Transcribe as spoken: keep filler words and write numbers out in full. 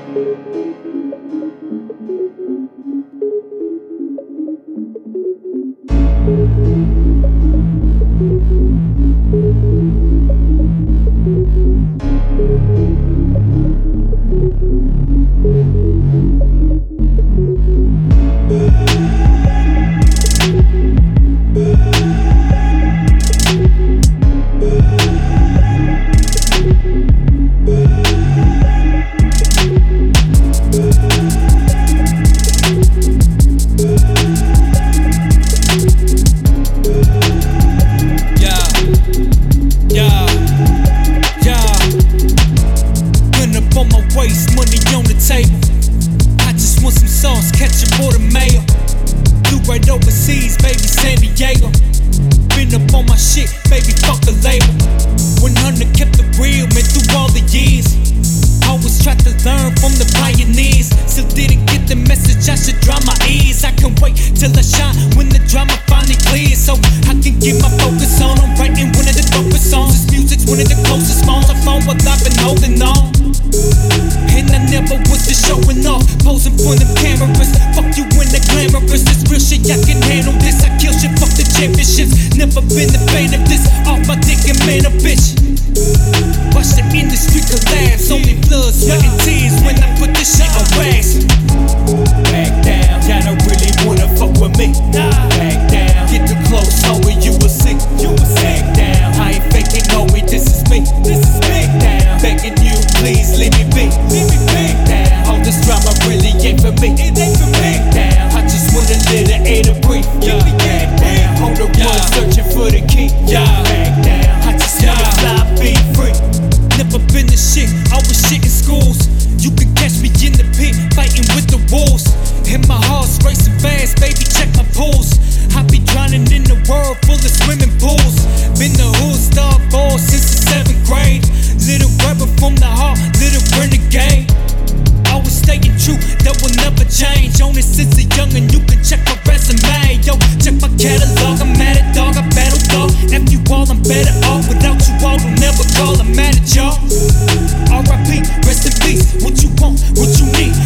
Overseas, baby, San Diego. Been up on my shit, baby, fuck the label. one hundred kept the real, man, through all the years. Always tried to learn from the pioneers. Still didn't get the message, I should dry my ears. I can wait till I shine when the drama finally clears, so I can get my focus on. I'm writing one of the dopest songs. This music's one of the closest songs I found what I've been holding on. And I never was just showing off, posing for them cameras. Fuck you in the glamorous, this real shit, I can handle this. I kill shit, fuck the championships. Never been a fan of this, off my dick and man a bitch. Watch the industry collapse, only blood, sweat and tears when I put this shit on wax. Back down, y'all don't really wanna fuck with me. Nah, back down, get too close, homie, you will see. You will back down, I ain't faking, homie, this is me. This is back down, begging you, please leave me be. Leave me back down, all this drama really ain't for me. It ain't for me. Back down, I just want a little air to breathe. Yeah, back down, on the run, searching for the key. Yeah, back down, I just wanna fly, be free. Never been the shit, always shit in schools. You can catch me in the pit, fighting with the wolves. And my heart's racing fast, baby, check my pulse. I be drowning in the world full of swimming pools. Been the hood star boy since the seventh grade. Little rebel from the heart, little renegade. Always staying true, that will never change. Only since a youngin', you can check my resume. Yo, check my catalog, I'm at it, dog, I battle dog. F you all, I'm better off. Without you all, don't never call, I'm mad at y'all. R I P, rest in peace, what you want, what you need.